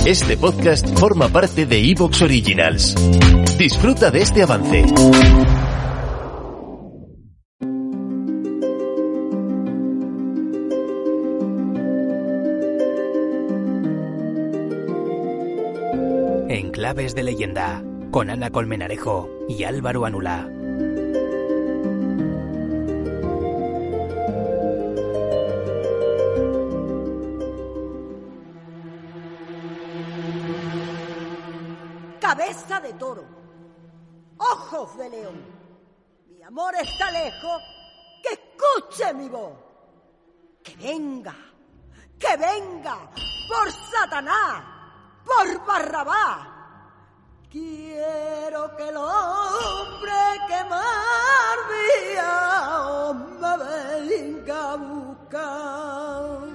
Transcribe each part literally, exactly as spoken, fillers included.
Este podcast forma parte de iVoox Originals. Disfruta de este avance. En Claves de Leyenda, con Ana Colmenarejo y Álvaro Anula. Cabeza de toro, ojos de león, mi amor está lejos, que escuche mi voz, que venga, que venga, por Satanás, por Barrabás. Quiero que el hombre que más vía me venga a buscar.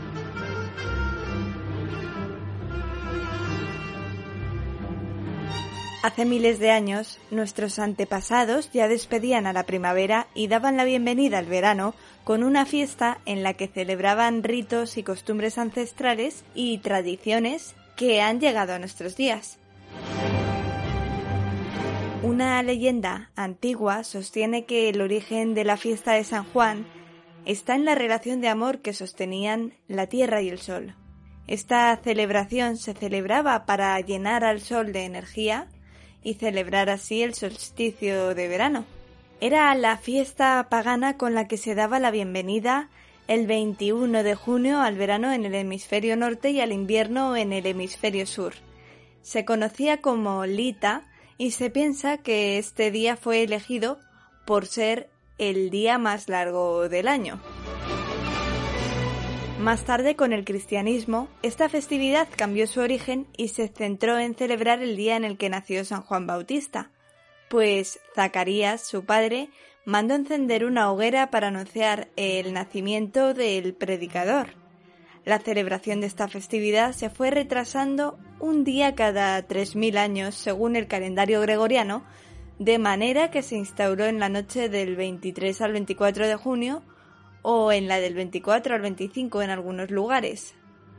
Hace miles de años, nuestros antepasados ya despedían a la primavera y daban la bienvenida al verano con una fiesta en la que celebraban ritos y costumbres ancestrales y tradiciones que han llegado a nuestros días. Una leyenda antigua sostiene que el origen de la fiesta de San Juan está en la relación de amor que sostenían la tierra y el sol. Esta celebración se celebraba para llenar al sol de energía y celebrar así el solsticio de verano. Era la fiesta pagana con la que se daba la bienvenida el veintiuno de junio al verano en el hemisferio norte y al invierno en el hemisferio sur. Se conocía como Lita y se piensa que este día fue elegido por ser el día más largo del año. Más tarde, con el cristianismo, esta festividad cambió su origen y se centró en celebrar el día en el que nació San Juan Bautista, pues Zacarías, su padre, mandó encender una hoguera para anunciar el nacimiento del predicador. La celebración de esta festividad se fue retrasando un día cada tres mil años según el calendario gregoriano, de manera que se instauró en la noche del veintitrés al veinticuatro de junio o en la del veinticuatro al veinticinco en algunos lugares.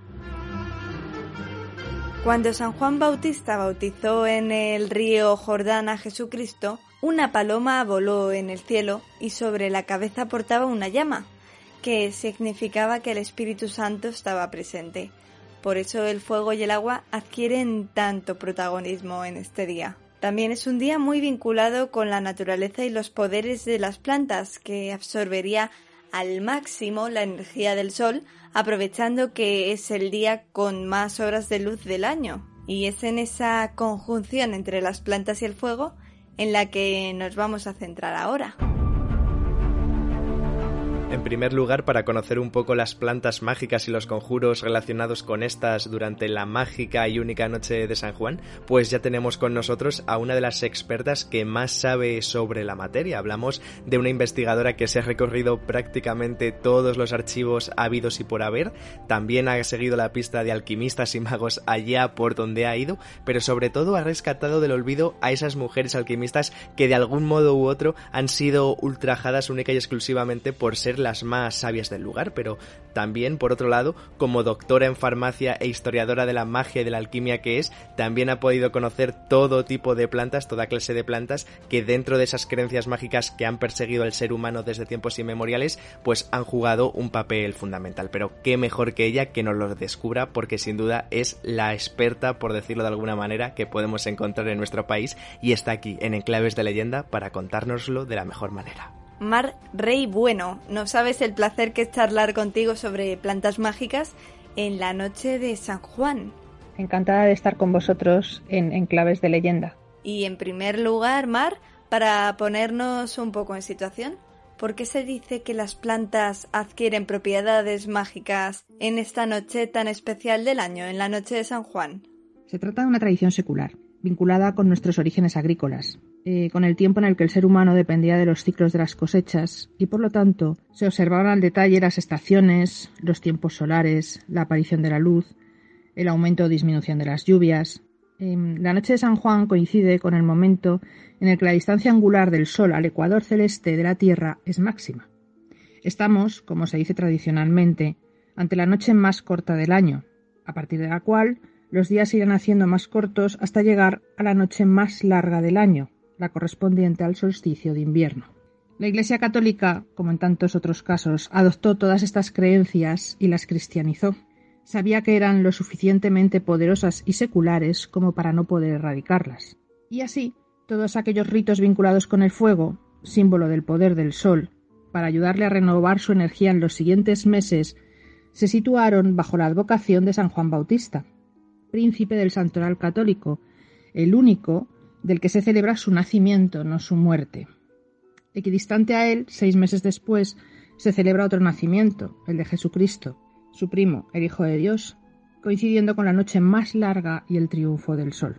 Cuando San Juan Bautista bautizó en el río Jordán a Jesucristo, una paloma voló en el cielo y sobre la cabeza portaba una llama, que significaba que el Espíritu Santo estaba presente. Por eso el fuego y el agua adquieren tanto protagonismo en este día. También es un día muy vinculado con la naturaleza y los poderes de las plantas, que absorbería al máximo la energía del sol, aprovechando que es el día con más horas de luz del año. Y es en esa conjunción entre las plantas y el fuego en la que nos vamos a centrar ahora. En primer lugar, para conocer un poco las plantas mágicas y los conjuros relacionados con estas durante la mágica y única noche de San Juan, pues ya tenemos con nosotros a una de las expertas que más sabe sobre la materia. Hablamos de una investigadora que se ha recorrido prácticamente todos los archivos habidos y por haber, también ha seguido la pista de alquimistas y magos allá por donde ha ido, pero sobre todo ha rescatado del olvido a esas mujeres alquimistas que de algún modo u otro han sido ultrajadas única y exclusivamente por ser las más sabias del lugar, pero también, por otro lado, como doctora en farmacia e historiadora de la magia y de la alquimia que es, también ha podido conocer todo tipo de plantas, toda clase de plantas, que dentro de esas creencias mágicas que han perseguido al ser humano desde tiempos inmemoriales, pues han jugado un papel fundamental. Pero qué mejor que ella que nos lo descubra, porque sin duda es la experta, por decirlo de alguna manera, que podemos encontrar en nuestro país, y está aquí en Enclaves de Leyenda para contárnoslo de la mejor manera. Mar Rey Bueno, no sabes el placer que es charlar contigo sobre plantas mágicas en la noche de San Juan. Encantada de estar con vosotros en Enclaves de Leyenda. Y en primer lugar, Mar, para ponernos un poco en situación, ¿por qué se dice que las plantas adquieren propiedades mágicas en esta noche tan especial del año, en la noche de San Juan? Se trata de una tradición secular, vinculada con nuestros orígenes agrícolas, eh, con el tiempo en el que el ser humano dependía de los ciclos de las cosechas y por lo tanto se observaban al detalle las estaciones, los tiempos solares, la aparición de la luz, el aumento o disminución de las lluvias. Eh, la noche de San Juan coincide con el momento en el que la distancia angular del Sol al ecuador celeste de la Tierra es máxima. Estamos, como se dice tradicionalmente, ante la noche más corta del año, a partir de la cual Los días irán haciendo más cortos hasta llegar a la noche más larga del año, la correspondiente al solsticio de invierno. La Iglesia Católica, como en tantos otros casos, adoptó todas estas creencias y las cristianizó. Sabía que eran lo suficientemente poderosas y seculares como para no poder erradicarlas. Y así, todos aquellos ritos vinculados con el fuego, símbolo del poder del sol, para ayudarle a renovar su energía en los siguientes meses, se situaron bajo la advocación de San Juan Bautista, príncipe del santoral católico, el único del que se celebra su nacimiento, no su muerte. Equidistante a él, seis meses después, se celebra otro nacimiento, el de Jesucristo, su primo, el Hijo de Dios, coincidiendo con la noche más larga y el triunfo del sol.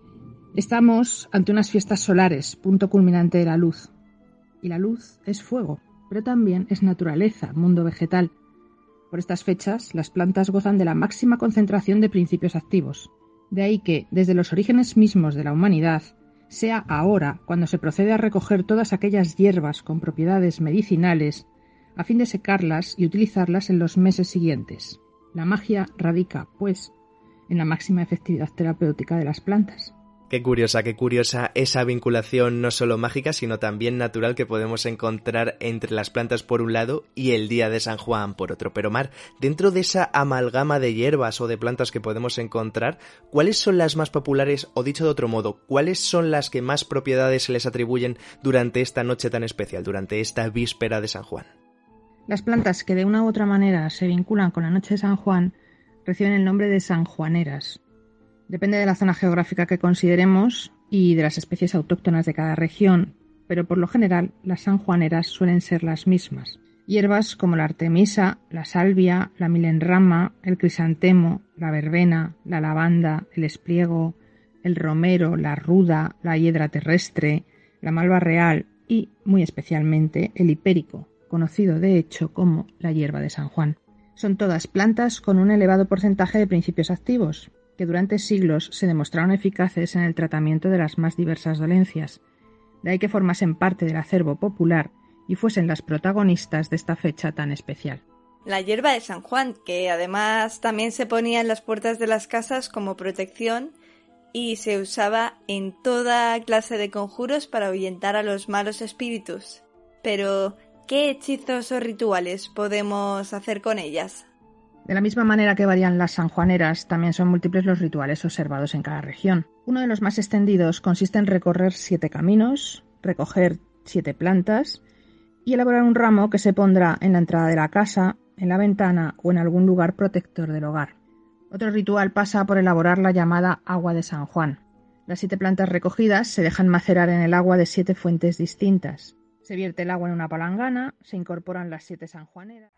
Estamos ante unas fiestas solares, punto culminante de la luz. Y la luz es fuego, pero también es naturaleza, mundo vegetal. Por estas fechas, las plantas gozan de la máxima concentración de principios activos. De ahí que, desde los orígenes mismos de la humanidad, sea ahora cuando se procede a recoger todas aquellas hierbas con propiedades medicinales a fin de secarlas y utilizarlas en los meses siguientes. La magia radica, pues, en la máxima efectividad terapéutica de las plantas. Qué curiosa, qué curiosa esa vinculación no solo mágica, sino también natural que podemos encontrar entre las plantas por un lado y el día de San Juan por otro. Pero Mar, dentro de esa amalgama de hierbas o de plantas que podemos encontrar, ¿cuáles son las más populares o, dicho de otro modo, cuáles son las que más propiedades se les atribuyen durante esta noche tan especial, durante esta víspera de San Juan? Las plantas que de una u otra manera se vinculan con la noche de San Juan reciben el nombre de sanjuaneras. Depende de la zona geográfica que consideremos y de las especies autóctonas de cada región, pero por lo general las sanjuaneras suelen ser las mismas. Hierbas como la artemisa, la salvia, la milenrama, el crisantemo, la verbena, la lavanda, el espliego, el romero, la ruda, la hiedra terrestre, la malva real y, muy especialmente, el hipérico, conocido de hecho como la hierba de San Juan. Son todas plantas con un elevado porcentaje de principios activos, que durante siglos se demostraron eficaces en el tratamiento de las más diversas dolencias. De ahí que formasen parte del acervo popular y fuesen las protagonistas de esta fecha tan especial. La hierba de San Juan, que además también se ponía en las puertas de las casas como protección y se usaba en toda clase de conjuros para ahuyentar a los malos espíritus. Pero, ¿qué hechizos o rituales podemos hacer con ellas? De la misma manera que varían las sanjuaneras, también son múltiples los rituales observados en cada región. Uno de los más extendidos consiste en recorrer siete caminos, recoger siete plantas y elaborar un ramo que se pondrá en la entrada de la casa, en la ventana o en algún lugar protector del hogar. Otro ritual pasa por elaborar la llamada agua de San Juan. Las siete plantas recogidas se dejan macerar en el agua de siete fuentes distintas. Se vierte el agua en una palangana, se incorporan las siete sanjuaneras.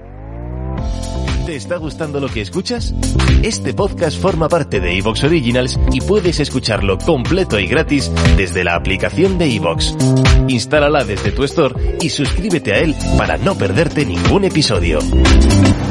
¿Te está gustando lo que escuchas? Este podcast forma parte de iVoox Originals y puedes escucharlo completo y gratis desde la aplicación de iVoox. Instálala desde tu store y suscríbete a él para no perderte ningún episodio.